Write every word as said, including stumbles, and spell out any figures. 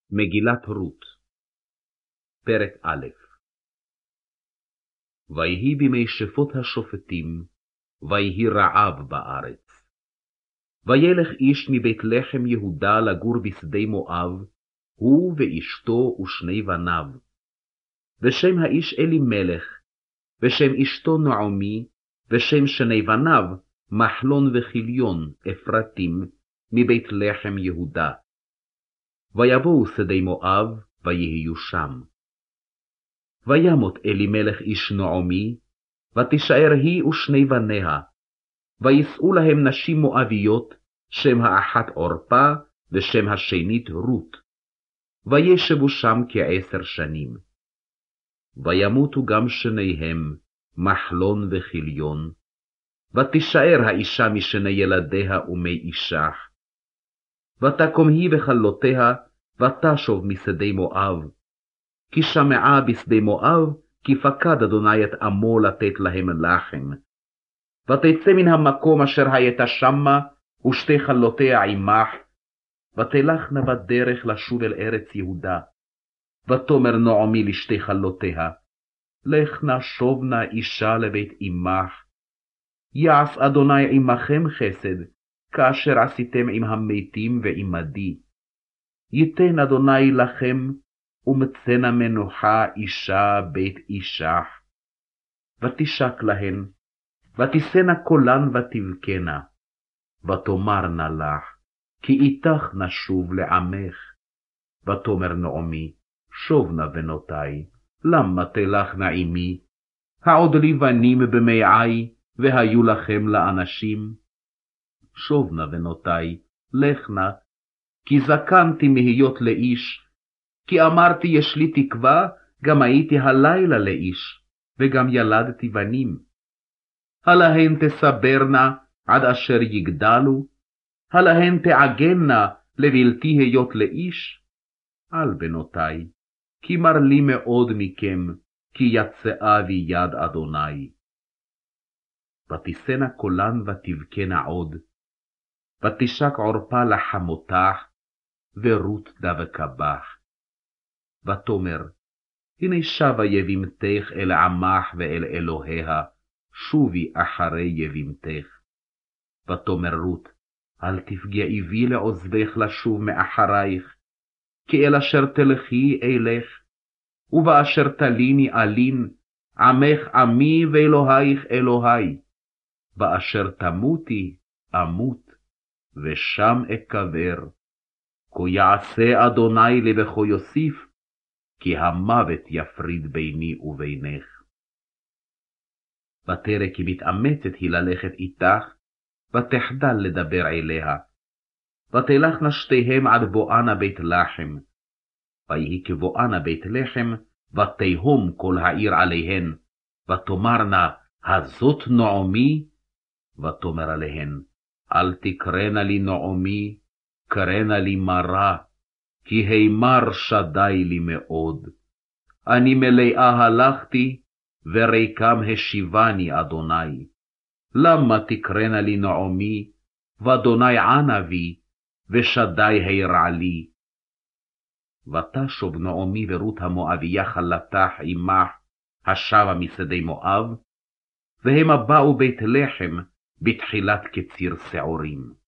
מגילת רות, פרק א'. ויהי בימי שפוט השופטים, ויהי רעב בארץ. וילך איש מבית לחם יהודה לגור בשדה מואב, הוא ואשתו ושני בניו. ושם האיש אלימלך, ושם אשתו נעמי, ושם שני בניו מחלון וכיליון אפרתים מבית לחם יהודה. ויבואו שדה מואב, ויהיו שם. וימות אלימלך איש נעמי, ותישאר היא ושני בניה, וישאו להם נשים מואביות, שם האחת עורפה, ושם השנית רות. וישבו שם כעשר שנים. וימותו גם שניהם, מחלון וכיליון, ותישאר האישה משני ילדיה ומי אישה. ותקום היא וכלותיה, ותשוב משדה מואב. כי שמעה בשדה מואב, כי פקד אדוני את עמו לתת להם לחם. ותצא מן המקום אשר הייתה שמה, ושתי חלותיה עמך, ותלכנה בדרך לשוב אל ארץ יהודה. ותאמר נעמי לשתי חלותיה, לכנה שובנה אישה לבית אמך. יעש אדוני עמכם חסד, כאשר עשיתם עם המתים ועמדי. ייתן אדוני לכם, ומצאנה מנוחה אישה בית אישה. ותשק להן, ותישאנה קולן ותבכנה, ותאמרנה לך, כי איתך נשוב לעמך. ותאמר נעמי, שובנה בנותי, למה תלכנה עמי? העוד לי בנים במעי, והיו לכם לאנשים? שובנה בנותי, לכנה, כי זקנתי מהיות לאיש, כי אמרתי יש לי תקווה, גם הייתי הלילה לאיש, וגם ילדתי בנים. הלהן תסברנה עד אשר יגדלו, הלהן תעגנה לבלתי היות לאיש. על בנותי, כי מר לי מאוד מכם, כי יצאה בי יד אדוני. ותישאנה קולן ותבכנה עוד, ותשק עורפה לחמותך, ורות דבקה בך. ותאמר, הנה שבה יבימתך אל עמך ואל אלוהיה, שובי אחרי יבימתך. ותאמר רות, אל תפגעי בי לעוזבך לשוב מאחרייך, כי אל אשר תלכי אלך, ובאשר תליני אלין, עמך עמי ואלוהיך אלוהי. באשר תמותי אמות, ושם אקבר. כה יעשה אדוני לבכו יוסיף, כי המוות יפריד ביני ובינך. ותרא כי מתאמצת היא ללכת איתך, ותחדל לדבר אליה. ותלכנה שתיהם עד בואנה בית לחם. ויהי כבואנה בית לחם, ותהום כל העיר עליהן, ותאמרנה, הזאת נעמי? ותאמר עליהן, אל תקרנה לי נעמי, קרנה לי מרה, כי הימר שדי לי מאוד. אני מלאה הלכתי, וריקם השיבני אדוני. למה תקרנה לי נעמי, ואדוני ענה בי, ושדי הירע לי. ותשוב נעמי ורות המואביה חלתך עמך, השבה משדה מואב, והם באו בית לחם בתחילת קציר שעורים.